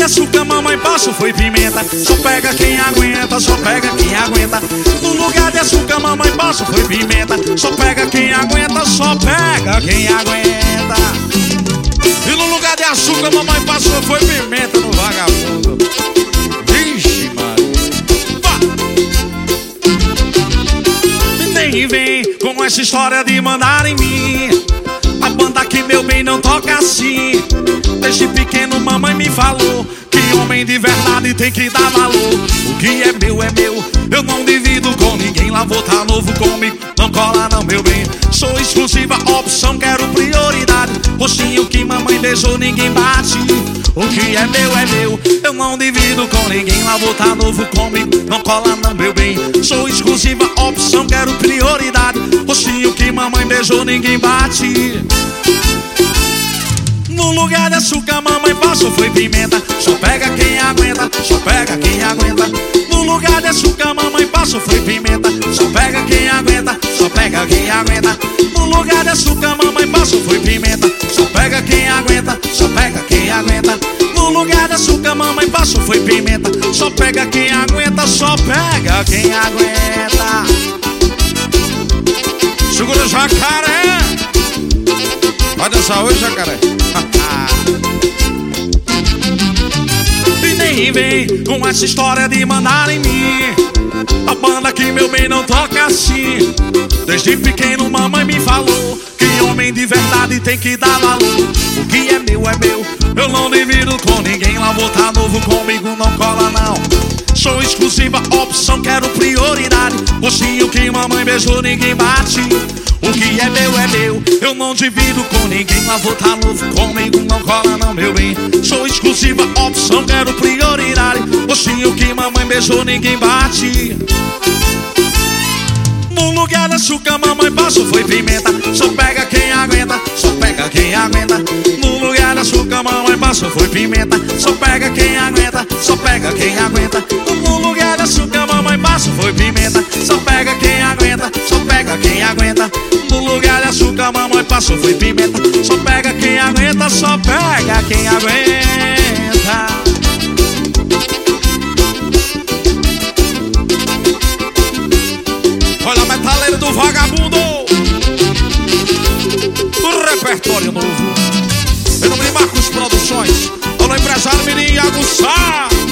açúcar, mamãe passou foi pimenta. Só pega quem aguenta, só pega quem aguenta. No lugar de açúcar, mamãe passou foi pimenta. Só pega quem aguenta, só pega quem aguenta. E no lugar de açúcar, mamãe passou foi pimenta no vagabundo. Vixe, mano. Nem vem com essa história de mandar em mim. A banda que meu bem não toca assim. Desde pequeno mamãe me falou que homem de verdade tem que dar valor. O que é meu, eu não divido com ninguém. Lavou tá novo comigo, não cola não meu bem. Sou exclusiva, opção, quero prioridade. Rostinho que mamãe beijou, ninguém bate. O que é meu, eu não divido com ninguém. Lavou tá novo comigo, não cola não meu bem. Sou exclusiva, opção, quero prioridade. Rostinho que mamãe beijou, ninguém bate. No lugar de açúcar, mamãe passou foi pimenta. Só pega quem aguenta, só pega quem aguenta. No lugar de açúcar, mamãe passou foi pimenta. Só pega quem aguenta, só pega quem aguenta. No lugar de açúcar, mamãe passou foi pimenta. Só pega quem aguenta, só pega quem aguenta. No lugar de açúcar, mamãe passou foi pimenta. Só pega quem aguenta, só pega quem aguenta. Segura o jacaré. Vai dançar hoje, jacaré? E nem vem com essa história de mandar em mim. A banda que meu bem não toca assim. Desde pequeno mamãe me falou que homem de verdade tem que dar valor. O que é meu, eu não divido com ninguém. Lavou tá novo comigo, não cola não. Sou exclusiva, opção, quero prioridade. Rostinho que mamãe beijou, ninguém bate. O que é meu, eu não divido com ninguém. Lavou tá novo comigo, não cola não meu bem. Sou exclusiva, opção, quero prioridade. Rostinho que mamãe beijou, ninguém bate. No lugar de açúcar, mamãe passou foi pimenta. Só pega quem aguenta, só pega quem aguenta. No lugar de açúcar, mamãe passou foi pimenta. Só pega quem aguenta, só pega quem aguenta. No lugar de açúcar, mamãe passou foi pimenta. Só pega quem aguenta, só pega quem aguenta. No lugar de açúcar, mamãe passou foi pimenta. Só pega quem aguenta, só pega quem aguenta. Olha a metaleira do vagabundo. O repertório novo. Meu nome é Marcos Produções. Olha o empresário Mirim Iago Sá.